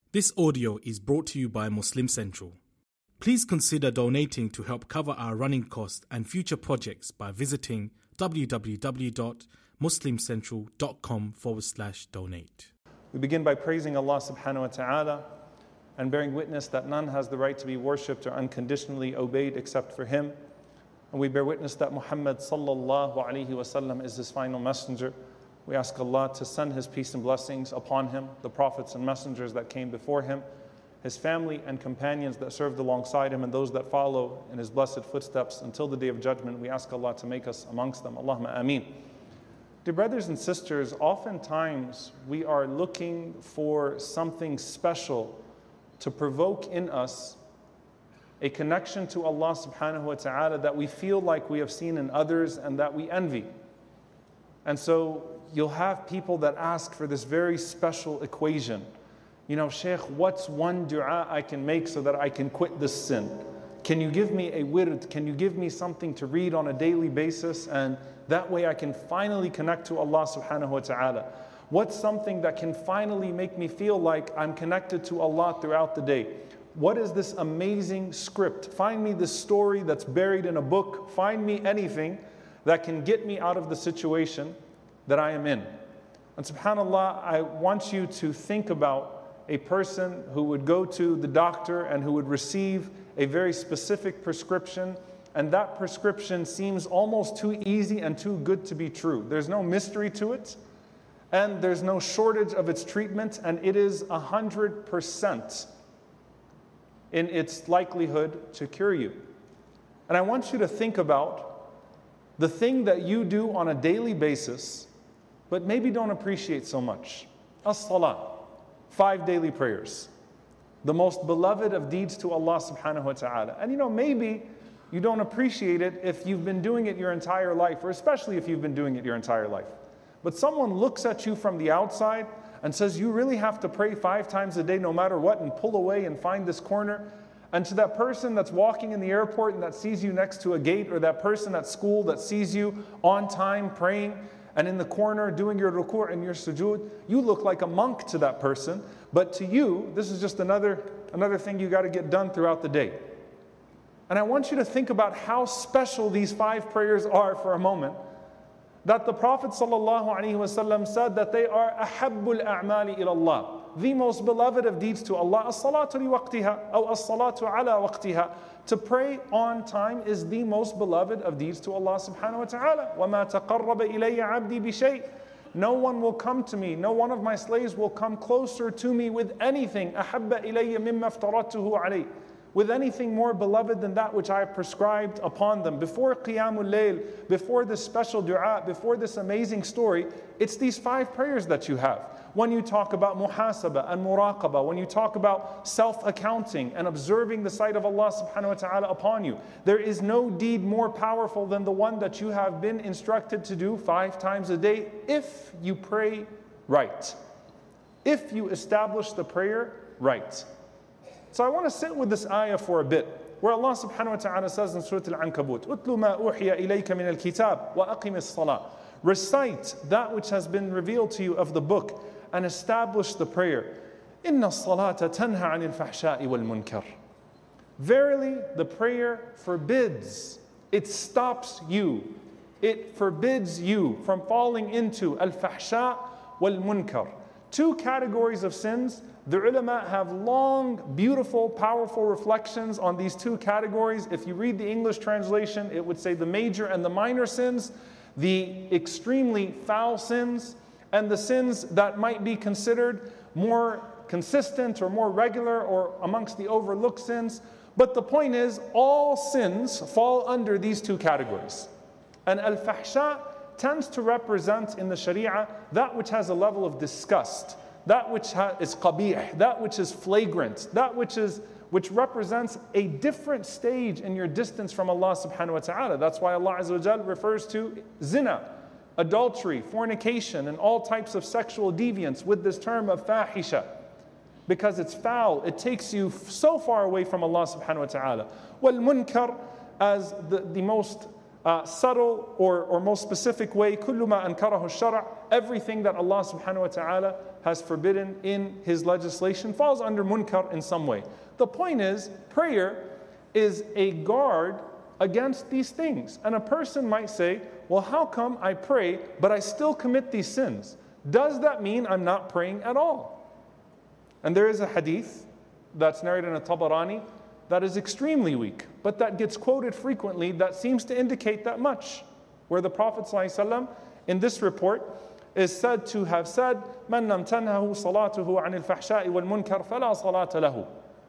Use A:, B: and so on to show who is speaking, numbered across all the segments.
A: This audio is brought to you by Muslim Central. Please consider donating to help cover our running costs and future projects by visiting www.muslimcentral.com/donate.
B: We begin by praising Allah subhanahu wa ta'ala and bearing witness that none has the right to be worshipped or unconditionally obeyed except for Him. And we bear witness that Muhammad sallallahu alaihi wasallam is His final messenger. We ask Allah to send His peace and blessings upon him, the prophets and messengers that came before him, his family and companions that served alongside him, and those that follow in his blessed footsteps until the day of judgment. We ask Allah to make us amongst them. Allahumma ameen. Dear brothers and sisters, oftentimes we are looking for something special to provoke in us a connection to Allah subhanahu wa ta'ala that we feel like we have seen in others and that we envy. And so you'll have people that ask for this very special equation. You know, Shaykh, what's one dua I can make so that I can quit this sin? Can you give me a wird? Can you give me something to read on a daily basis? And that way I can finally connect to Allah subhanahu wa ta'ala. What's something that can finally make me feel like I'm connected to Allah throughout the day? What is this amazing script? Find me this story that's buried in a book. Find me anything that can get me out of the situation that I am in. And subhanAllah, I want you to think about a person who would go to the doctor and who would receive a very specific prescription, and that prescription seems almost too easy and too good to be true. There's no mystery to it, and there's no shortage of its treatment, and it is 100% in its likelihood to cure you. And I want you to think about the thing that you do on a daily basis, but maybe don't appreciate so much. As-salah, 5 daily prayers, the most beloved of deeds to Allah subhanahu wa ta'ala. And you know, maybe you don't appreciate it if you've been doing it your entire life, or especially if you've been doing it your entire life. But someone looks at you from the outside and says, you really have to pray 5 times a day no matter what, and pull away and find this corner. And to that person that's walking in the airport and that sees you next to a gate, or that person at school that sees you on time praying and in the corner doing your ruku' and your sujood, you look like a monk to that person. But to you, this is just another thing you got to get done throughout the day. And I want you to think about how special these 5 prayers are for a moment. That the Prophet ﷺ said that they are ahabbul a'mali ila Allah, the most beloved of deeds to Allah. As-salatu li waqtiha, or as-salatu ala waqtiha. To pray on time is the most beloved of deeds to Allah subhanahu wa ta'ala. وَمَا تَقَرَّبَ إِلَيَّ عَبْدِي بِشَيْءٍ. No one will come to me, no one of my slaves will come closer to me with anything أَحَبَّ إِلَيَّ مِمَّا افْتَرَضْتُهُ عَلَيْهِ, with anything more beloved than that which I have prescribed upon them. Before Qiyamul Layl, before this special dua, before this amazing story, it's these 5 prayers that you have. When you talk about muhasaba and muraqaba, when you talk about self-accounting and observing the sight of Allah subhanahu wa ta'ala upon you, there is no deed more powerful than the one that you have been instructed to do 5 times a day if you pray right, if you establish the prayer right. So I want to sit with this ayah for a bit, where Allah subhanahu wa ta'ala says in Surah Al-Ankabut, "Utlu ma uhiya ilayka min al-kitab wa aqim as-salah." Recite that which has been revealed to you of the book and establish the prayer. Inna as-salata tanha 'anil fahsha'i wal munkar. Verily, the prayer forbids, it stops you, it forbids you from falling into al-fahsha wal munkar. 2 categories of sins. The ulama have long, beautiful, powerful reflections on these 2 categories. If you read the English translation, it would say the major and the minor sins, the extremely foul sins, and the sins that might be considered more consistent or more regular or amongst the overlooked sins. But the point is, all sins fall under these 2 categories. And al-fahsha tends to represent in the Sharia that which has a level of disgust, that which is qabih, that which is flagrant, that which represents a different stage in your distance from Allah subhanahu wa ta'ala. That's why Allah Azza wa Jal refers to zina, adultery, fornication, and all types of sexual deviance with this term of fahisha, because it's foul. It takes you so far away from Allah subhanahu wa ta'ala. Wal munkar, as the most subtle or most specific way, كُلُّ مَا أَنْكَرَهُ الشَّرْعُ, everything that Allah subhanahu wa ta'ala has forbidden in His legislation falls under munkar in some way. The point is, prayer is a guard against these things. And a person might say, well, how come I pray, but I still commit these sins? Does that mean I'm not praying at all? And there is a hadith that's narrated in a Tabarani that is extremely weak, but that gets quoted frequently that seems to indicate that much, where the Prophet ﷺ in this report is said to have said, مَنْ لَمْ تَنْهَهُ صَلَاتُهُ عَنِ الْفَحْشَاءِ وَالْمُنْكَرِ فَلَا صَلَاةَ لَهُ.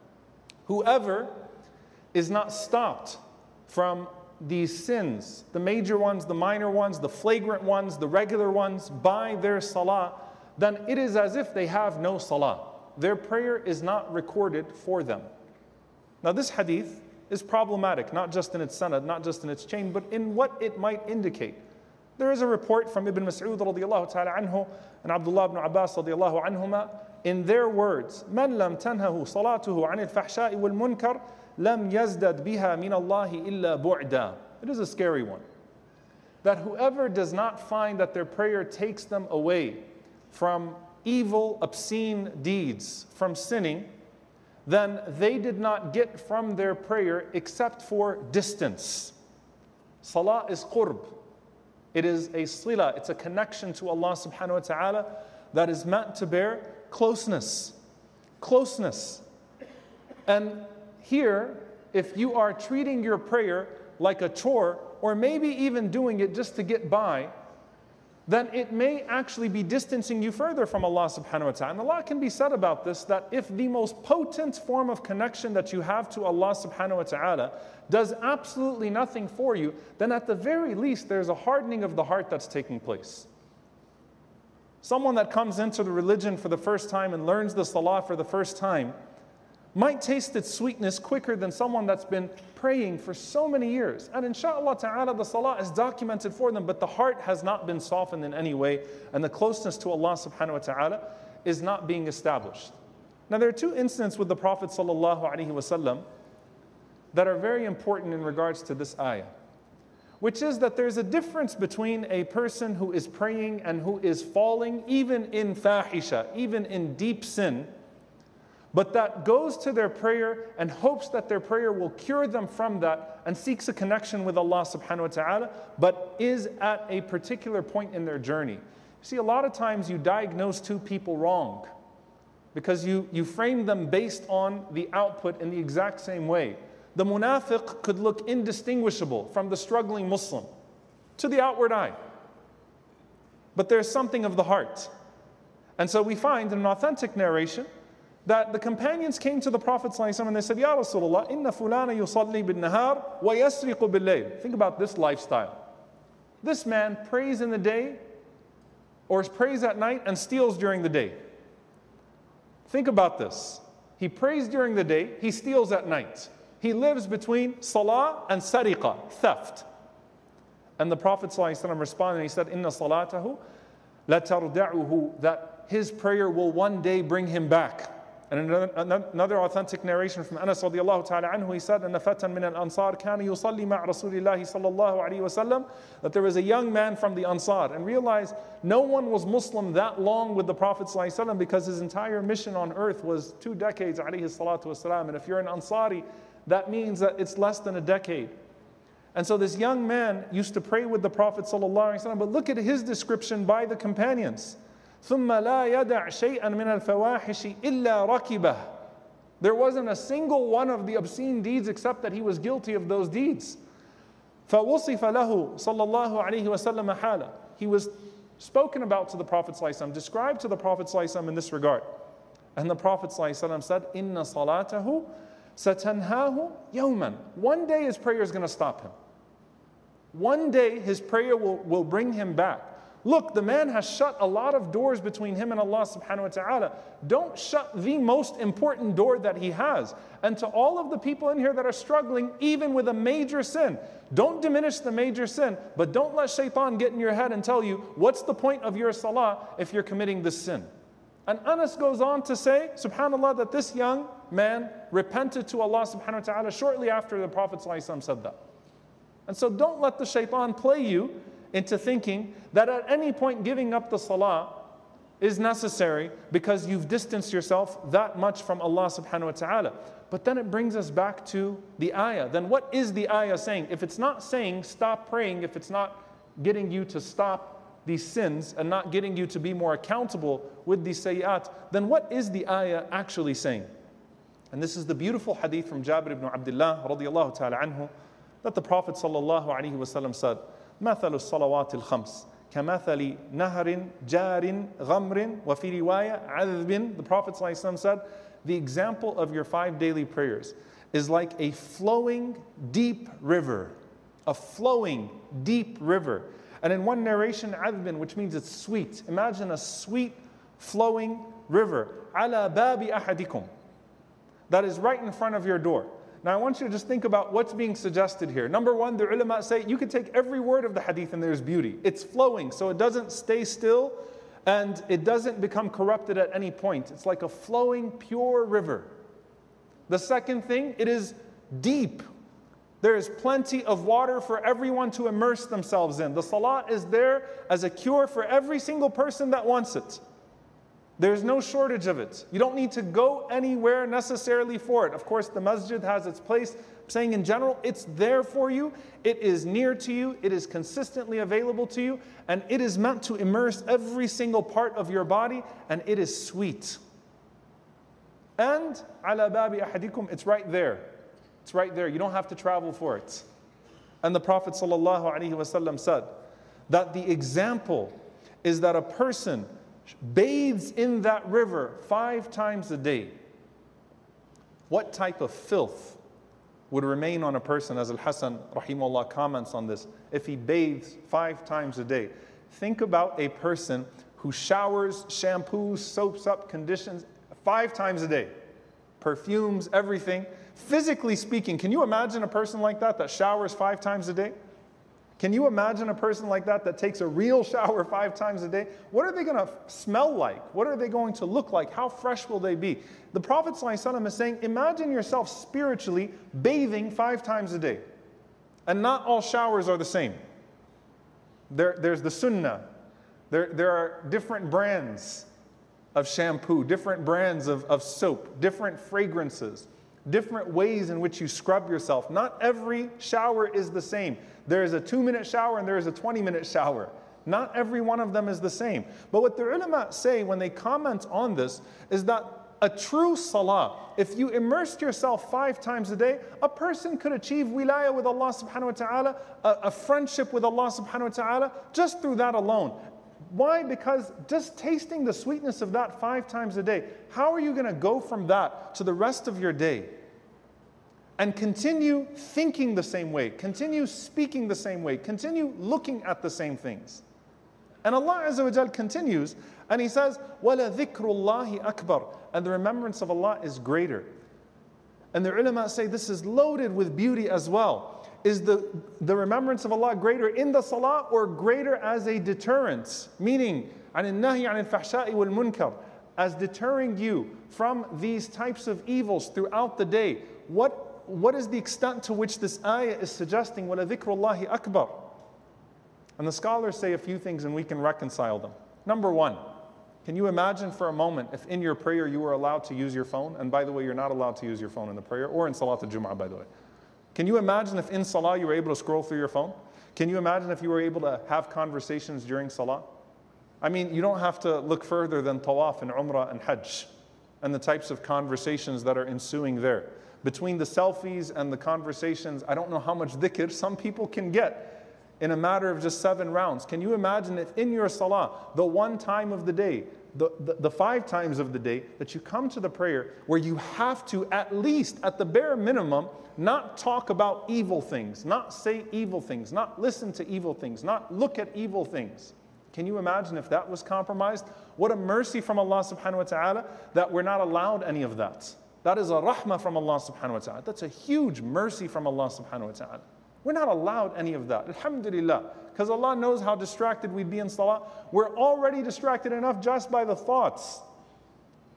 B: Whoever is not stopped from these sins, the major ones, the minor ones, the flagrant ones, the regular ones, by their salah, then it is as if they have no salah. Their prayer is not recorded for them. Now this hadith is problematic, not just in its sanad, not just in its chain, but in what it might indicate. There is a report from Ibn Mas'ud radiallahu ta'ala anhu and Abdullah ibn Abbas radiallahu anhuma, in their words, مَنْ لَمْ تَنْهَهُ صَلَاتُهُ عَنِ الْفَحْشَاءِ وَالْمُنْكَرِ لَمْ يَزْدَدْ بِهَا مِنَ اللَّهِ إِلَّا بُعْدًا. It is a scary one. That whoever does not find that their prayer takes them away from evil, obscene deeds, from sinning, then they did not get from their prayer except for distance. Salah is qurb. It is a sila, it's a connection to Allah subhanahu wa ta'ala that is meant to bear closeness. Closeness. And here, if you are treating your prayer like a chore, or maybe even doing it just to get by, then it may actually be distancing you further from Allah subhanahu wa ta'ala. And a lot can be said about this, that if the most potent form of connection that you have to Allah subhanahu wa ta'ala does absolutely nothing for you, then at the very least there's a hardening of the heart that's taking place. Someone that comes into the religion for the first time and learns the salah for the first time might taste its sweetness quicker than someone that's been praying for so many years. And inshallah ta'ala, the salah is documented for them, but the heart has not been softened in any way, and the closeness to Allah subhanahu wa ta'ala is not being established. Now there are two incidents with the Prophet sallallahu alaihi wasallam that are very important in regards to this ayah, which is that there's a difference between a person who is praying and who is falling, even in fahisha, even in deep sin, but that goes to their prayer and hopes that their prayer will cure them from that and seeks a connection with Allah subhanahu wa ta'ala, but is at a particular point in their journey. See, a lot of times you diagnose two people wrong because you frame them based on the output in the exact same way. The munafiq could look indistinguishable from the struggling Muslim to the outward eye, but there's something of the heart. And so we find in an authentic narration that the companions came to the Prophet ﷺ and they said, Ya Rasulullah, inna fulana yusalli bin nahar wa yasriqu bil layl. Think about this lifestyle. This man prays in the day or prays at night and steals during the day. Think about this. He prays during the day, he steals at night. He lives between salah and sariqa, theft. And the Prophet ﷺ responded and he said, Inna salatahu la tarda'uhu, that his prayer will one day bring him back. And another authentic narration from Anas radiallahu ta'ala anhu, he said, أن فتى من الأنصار كان يصلي مع رسول الله صلى الله عليه وسلم, that there was a young man from the Ansar, and realized no one was Muslim that long with the Prophet sallallahu alaihi wasallam because his entire mission on earth was 2 decades alayhi salatu wasalam. And if you're an Ansari, that means that it's less than a decade. And so this young man used to pray with the Prophet sallallahu alaihi wasallam, but look at his description by the companions. ثُمَّ لَا يَدَعْ شَيْئًا مِنَ الْفَوَاحِشِ إِلَّا رَكِبَهُ. There wasn't a single one of the obscene deeds except that he was guilty of those deeds. فَوُصِفَ لَهُ صَلَّى اللَّهُ عَلَيْهِ وَسَلَّمَ حَالًا. He was spoken about to the Prophet ﷺ, described to the Prophet ﷺ in this regard. And the Prophet ﷺ said, إِنَّ صَلَاتَهُ سَتَنْهَاهُ يَوْمًا. One day his prayer is going to stop him. One day his prayer will bring him back. Look, the man has shut a lot of doors between him and Allah subhanahu wa ta'ala. Don't shut the most important door that he has. And to all of the people in here that are struggling, even with a major sin, don't diminish the major sin, but don't let shaitan get in your head and tell you, what's the point of your salah if you're committing this sin? And Anas goes on to say, subhanAllah, that this young man repented to Allah subhanahu wa ta'ala shortly after the Prophet ﷺ said that. And so don't let the shaitan play you into thinking that at any point giving up the salah is necessary because you've distanced yourself that much from Allah subhanahu wa ta'ala. But then it brings us back to the ayah. Then what is the ayah saying? If it's not saying stop praying, if it's not getting you to stop these sins and not getting you to be more accountable with these sayyat, then what is the ayah actually saying? And this is the beautiful hadith from Jabir ibn Abdullah radiyallahu ta'ala anhu, that the Prophet sallallahu alaihi wasallam said, مَثَلُ الصَّلَوَاتِ الْخَمْسِ كَمَثَلِ نَهَرٍ جَارٍ غَمْرٍ وَفِي رِوَايَةٍ عَذْبٍ. The Prophet sallallahu alaihi wasallam said, the example of your 5 daily prayers is like a flowing deep river. A flowing deep river. And in one narration, عَذْبٍ, which means it's sweet. Imagine a sweet flowing river. عَلَى بَابِ أَحَدِكُمْ. That is right in front of your door. Now I want you to just think about what's being suggested here. Number one, the ulama say you can take every word of the hadith and there's beauty. It's flowing, so it doesn't stay still and it doesn't become corrupted at any point. It's like a flowing, pure river. The second thing, it is deep. There is plenty of water for everyone to immerse themselves in. The salah is there as a cure for every single person that wants it. There's no shortage of it. You don't need to go anywhere necessarily for it. Of course, the masjid has its place. I'm saying in general, it's there for you. It is near to you. It is consistently available to you. And it is meant to immerse every single part of your body. And it is sweet. And عَلَى بَابِ أَحَدِكُمْ, it's right there. It's right there. You don't have to travel for it. And the Prophet ﷺ said that the example is that a person bathes in that river 5 times a day. What type of filth would remain on a person, as Al-Hasan rahimahullah comments on this, if he bathes 5 times a day? Think about a person who showers, shampoos, soaps up, conditions 5 times a day. Perfumes, everything. Physically speaking, can you imagine a person like that showers 5 times a day? Can you imagine a person like that takes a real shower 5 times a day? What are they going to smell like? What are they going to look like? How fresh will they be? The Prophet ﷺ is saying, imagine yourself spiritually bathing 5 times a day. And not all showers are the same. There's the sunnah. There are different brands of shampoo, different brands of soap, different fragrances, different ways in which you scrub yourself. Not every shower is the same. There is a 2-minute shower and there is a 20-minute shower. Not every one of them is the same. But what the ulama say when they comment on this is that a true salah, if you immersed yourself 5 times a day, a person could achieve wilayah with Allah subhanahu wa ta'ala, a friendship with Allah subhanahu wa ta'ala, just through that alone. Why? Because just tasting the sweetness of that 5 times a day, how are you going to go from that to the rest of your day and continue thinking the same way, continue speaking the same way, continue looking at the same things? And Allah Azza wa Jal continues and He says, وَلَذِكْرُ اللَّهِ أَكْبَرُ, and the remembrance of Allah is greater. And the ulama say this is loaded with beauty as well. Is the remembrance of Allah greater in the salah or greater as a deterrent? Meaning, عَنِ النَّهِي عَنِ الْفَحْشَاءِ وَالْمُنْكَرِ, as deterring you from these types of evils throughout the day. What is the extent to which this ayah is suggesting وَلَذِكْرُ اللَّهِ أَكْبَرُ? And the scholars say a few things and we can reconcile them. Number one, can you imagine for a moment if in your prayer you were allowed to use your phone? And by the way, you're not allowed to use your phone in the prayer or in Salat al-Jum'ah, by the way. Can you imagine if in Salah you were able to scroll through your phone? Can you imagine if you were able to have conversations during Salah? I mean, you don't have to look further than Tawaf and Umrah and Hajj and the types of conversations that are ensuing there. Between the selfies and the conversations, I don't know how much dhikr some people can get in a matter of just 7 rounds. Can you imagine if in your Salah, the one time of the day, the 5 times of the day that you come to the prayer where you have to, at least at the bare minimum, not talk about evil things, not say evil things, not listen to evil things, not look at evil things. Can you imagine if that was compromised? What a mercy from Allah subhanahu wa ta'ala that we're not allowed any of that. That is a rahmah from Allah subhanahu wa ta'ala. That's a huge mercy from Allah subhanahu wa ta'ala. We're not allowed any of that. Alhamdulillah. Because Allah knows how distracted we'd be in salah. We're already distracted enough just by the thoughts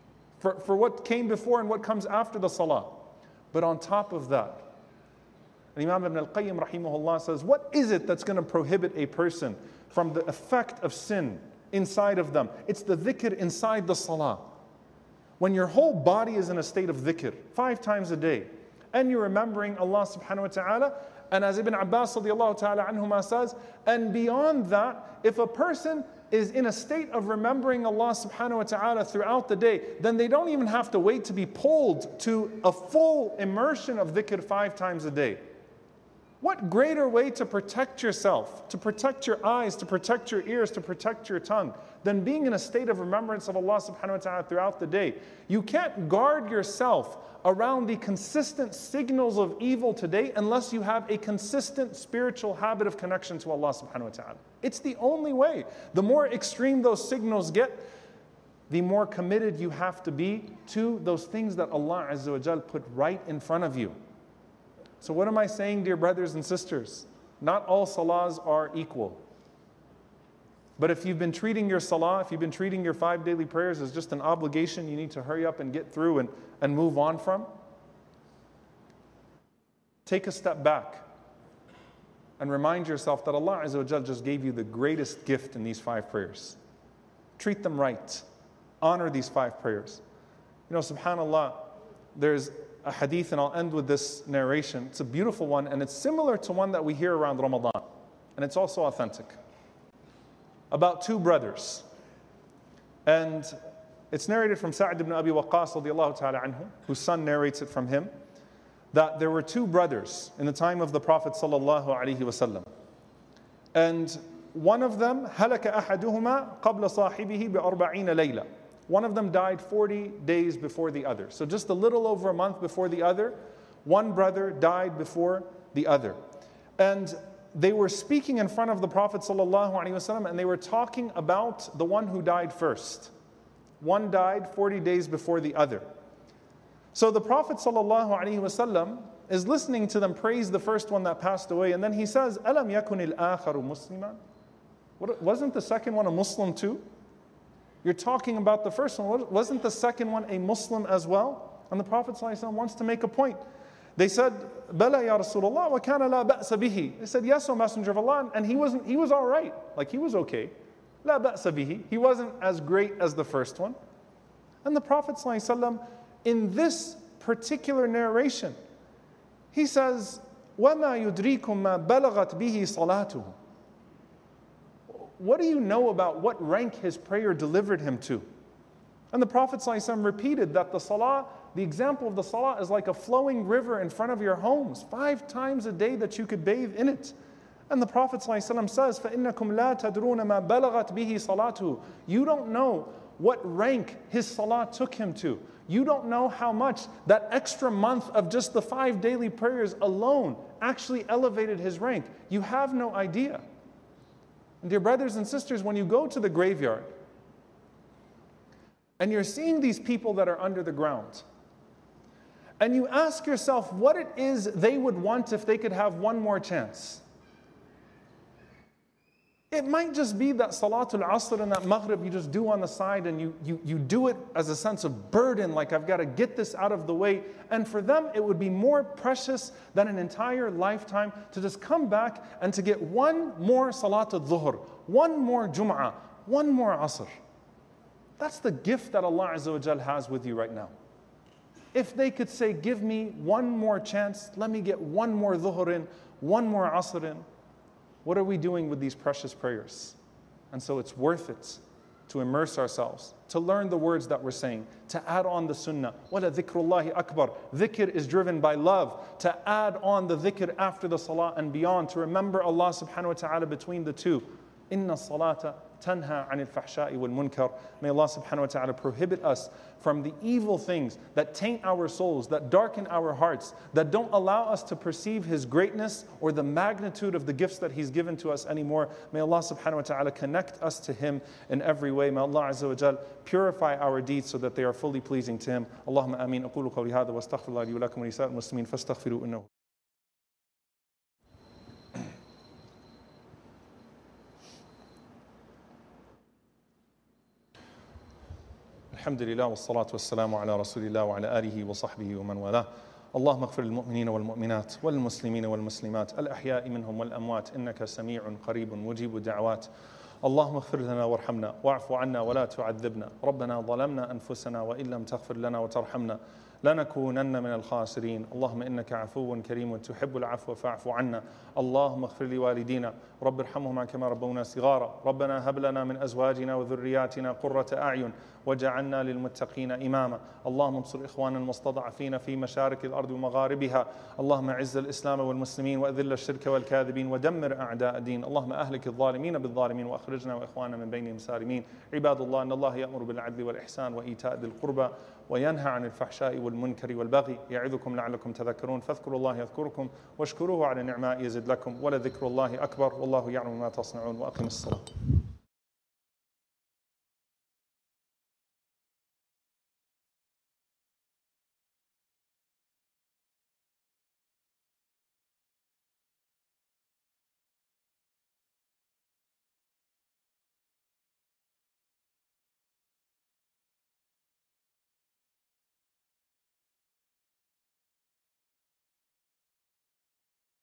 B: for what came before and what comes after the salah. But on top of that, And Imam Ibn al-Qayyim rahimahullah says, what is it that's going to prohibit a person from the effect of sin inside of them? It's the dhikr inside the salah. When your whole body is in a state of dhikr 5 times a day, and you're remembering Allah subhanahu wa ta'ala, and as Ibn Abbas radiallahu ta'ala anhuma says, and beyond that, if a person is in a state of remembering Allah subhanahu wa ta'ala throughout the day, then they don't even have to wait to be pulled to a full immersion of dhikr 5 times a day. What greater way to protect yourself, to protect your eyes, to protect your ears, to protect your tongue, than being in a state of remembrance of Allah subhanahu wa ta'ala throughout the day? You can't guard yourself around the consistent signals of evil today unless you have a consistent spiritual habit of connection to Allah subhanahu wa ta'ala. It's the only way. The more extreme those signals get, the more committed you have to be to those things that Allah Azza wa Jal put right in front of you. So what am I saying, dear brothers and sisters? Not all salahs are equal. But if you've been treating your salah, if you've been treating your 5 daily prayers as just an obligation you need to hurry up and get through and move on from, take a step back and remind yourself that Allah Azza wa Jal just gave you the greatest gift in these 5 prayers. Treat them right. Honor these 5 prayers. You know, subhanAllah, there's a hadith, and I'll end with this narration. It's a beautiful one, and it's similar to one that we hear around Ramadan. And it's also authentic. About 2 brothers. And it's narrated from Sa'd ibn Abi Waqqas radiallahu ta'ala anhu, whose son narrates it from him, that there were 2 brothers in the time of the Prophet sallallahu alaihi wasallam. And one of them, هَلَكَ أَحَدُهُمَا قَبْلَ صَاحِبِهِ بِأَرْبَعِينَ لَيْلَةً. One of them died 40 days before the other. So just a little over a month before the other, one brother died before the other. And they were speaking in front of the Prophet ﷺ, and they were talking about the one who died first. One died 40 days before the other. So the Prophet ﷺ is listening to them praise the first one that passed away, and then he says, أَلَمْ يَكُنِ الْآخَرُ مُسْلِمًا? Wasn't the second one a Muslim too? You're talking about the first one. Wasn't the second one a Muslim as well? And the Prophet ﷺ wants to make a point. They said, Bala ya Rasulullah, wa kana la ba'sa bihi. They said, yes, O Messenger of Allah. And he was all right. Like he was okay. La ba'sa bihi. He wasn't as great as the first one. And the Prophet ﷺ, in this particular narration, he says, وَمَا يُدْرِيكُمْ مَا بَلَغَتْ بِهِ صَلَاتُهُ. What do you know about what rank his prayer delivered him to? And the Prophet ﷺ repeated that the salah, the example of the salah is like a flowing river in front of your homes, 5 times a day that you could bathe in it. And the Prophet ﷺ says, فَإِنَّكُمْ لَا تَدْرُونَ مَا بَلَغَتْ بِهِ صَلَاتُهُ. You don't know what rank his salah took him to. You don't know how much that extra month of just the 5 daily prayers alone actually elevated his rank. You have no idea. And dear brothers and sisters, when you go to the graveyard and you're seeing these people that are under the ground, and you ask yourself what it is they would want if they could have one more chance. It might just be that Salatul Asr and that Maghrib you just do on the side, and you do it as a sense of burden, like I've got to get this out of the way. And for them, it would be more precious than an entire lifetime to just come back and to get one more Salatul Dhuhr, one more Jum'ah, one more Asr. That's the gift that Allah Azza wa Jal has with you right now. If they could say, give me one more chance, let me get one more Dhuhr in, one more Asr in. What are we doing with these precious prayers? And so it's worth it to immerse ourselves, to learn the words that we're saying, to add on the sunnah. وَلَا ذِكْرُ اللَّهِ أَكْبَرُ. Dhikr is driven by love. To add on the dhikr after the salah and beyond, to remember Allah subhanahu wa ta'ala between the two. إِنَّ الصَّلَاةَ تَنْهَى عَنِ الْفَحْشَاءِ وَالْمُنْكَرِ. May Allah subhanahu wa ta'ala prohibit us from the evil things that taint our souls, that darken our hearts, that don't allow us to perceive His greatness or the magnitude of the gifts that He's given to us anymore. May Allah subhanahu wa ta'ala connect us to Him in every way. May Allah azza wa jal purify our deeds so that they are fully pleasing to Him. Allahumma ameen. أقول قولي هذا واستغفر الله لي ولكم ولسائر المسلمين فاستغفروه إنه. الحمد لله والصلاة والسلام على رسول الله وعلى آله وصحبه ومن والاه اللهم اغفر للمؤمنين والمؤمنات والمسلمين والمسلمات الأحياء منهم والأموات إنك سميع قريب مجيب الدعوات. اللهم اغفر لنا وارحمنا واعف عنا ولا تعذبنا. ربنا ظلمنا أنفسنا وإن لم تغفر لنا وترحمنا لنكونن من الخاسرين. اللهم إنك عفو كريم تحب العفو فاعف عنا. اللهم اغفر لوالدينا رب ارحمهما كما ربونا صغارا. ربنا هب لنا من أزواجنا وذرياتنا قرة أعين وجعلنا للمتقين إماما. اللهم انصر إخواننا المستضعفين في مشارق الأرض ومغاربها. اللهم أعز الإسلام والمسلمين وأذل الشرك والكاذبين ودمر أعداء الدين. اللهم أهلك الظالمين بالظالمين وأخرجنا وإخواننا من بينهم سالمين. عباد الله، إن الله يأمر بالعدل والإحسان وإيتاء ذي القربى وينهى عن الفحشاء والمنكر والبغي يعظكم لعلكم تذكرون. فاذكروا الله يذكركم واشكروه على نعمائه يزد لكم ولذكر الله أكبر والله يعلم ما تصنعون. وأقم الصلاة.